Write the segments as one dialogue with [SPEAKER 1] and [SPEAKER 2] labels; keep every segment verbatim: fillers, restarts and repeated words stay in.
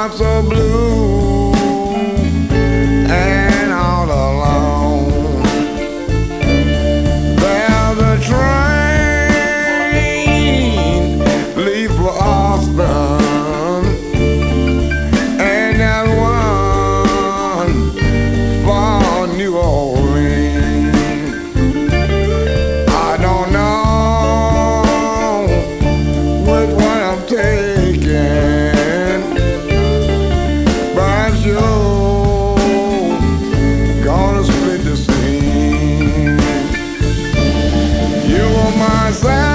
[SPEAKER 1] I'm so blue and all alone. There's a train leave for Austin, and there's one for New Orleans. I don't know which one I'm taking, but I'm sure gonna split the scene. You on my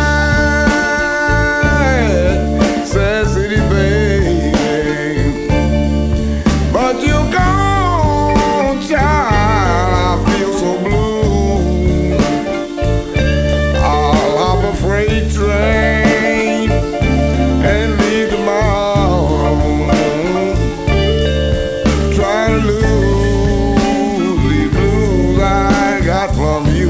[SPEAKER 1] side, said city baby, but you gone, child. I feel so blue. I'll hop a freight train and leave tomorrow. Try to lose these blues I got from you.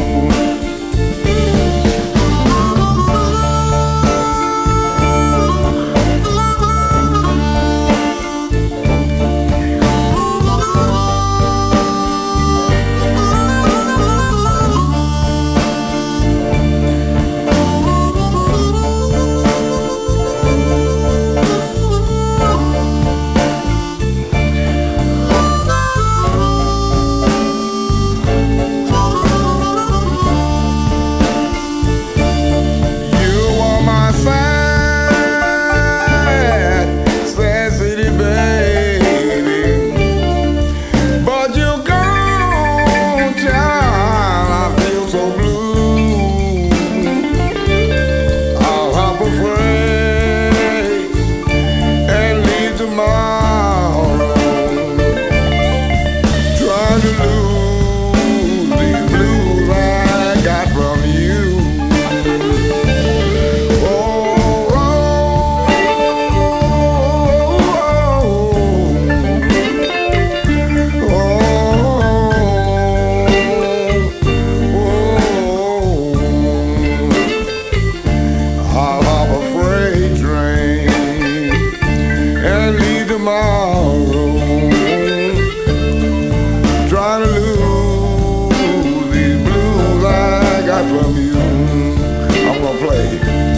[SPEAKER 1] Tomorrow, trying to lose these blues I got from you. I'm gonna play.